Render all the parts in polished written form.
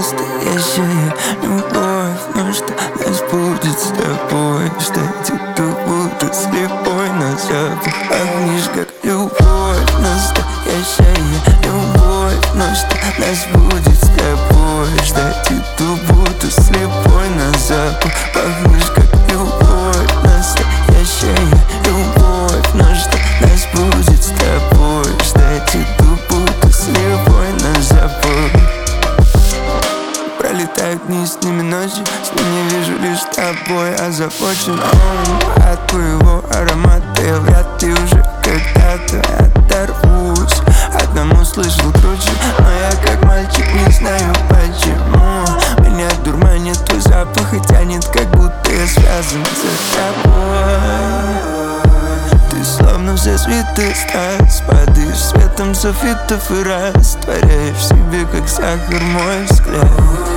настоящая любовь. Но что нас будет с тобой? Ждать и буду слепой на запах. Пахнешь как любовь, настоящая любовь. Но что нас будет с тобой? Ждать и буду слепой на запах. Пахнешь как любовь, настоящая любовь. Но что нас будет с тобой? Ждать и буду слепой на запах. Пролетают дни, с ними ночи, с ним не вижу лишь тобой озабочен. От твоего аромата я вряд ли уже когда-то оторвусь. Одному слышал круче, но я как мальчик не знаю почему. Меня дурманит твой запах и тянет, как будто я связан с тобой. Ты словно все цветы страз, падаешь светом софитов и растворяешь в себе, как сахар, мой взгляд.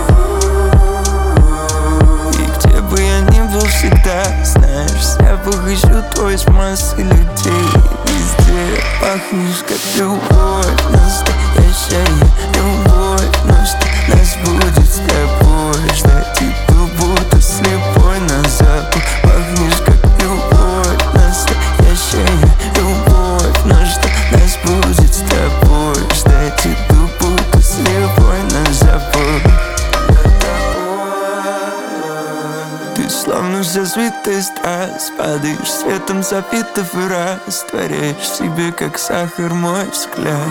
И где бы я ни был, всегда знаешь, запах ищу твой с массой людей. Везде пахнешь как любовь, настоящая любовь. Но что нас будет с тобой? Ждать и буду слепой на запах. Пахнешь как любовь, настоящая любовь. Но что нас будет с тобой? Ждать и буду слепой на запах. Ты словно все цветы страз, падаешь светом софитов и растворяешь в себе, как сахар, мой взгляд.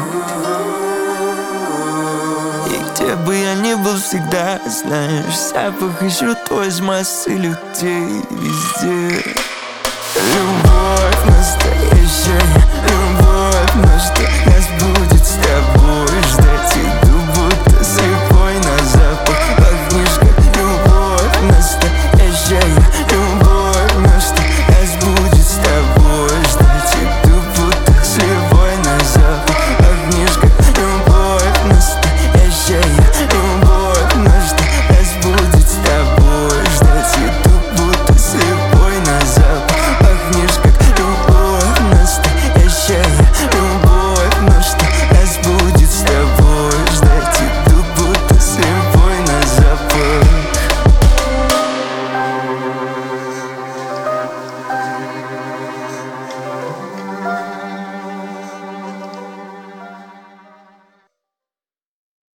И где бы я ни был, всегда знаешь, запах ищу твой из массы людей. Везде любовь, настоящая любовь. Но что нас будет с тобой?